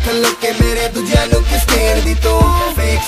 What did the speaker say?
look look के मेरे दूजिया नु किस देण दी तू फेक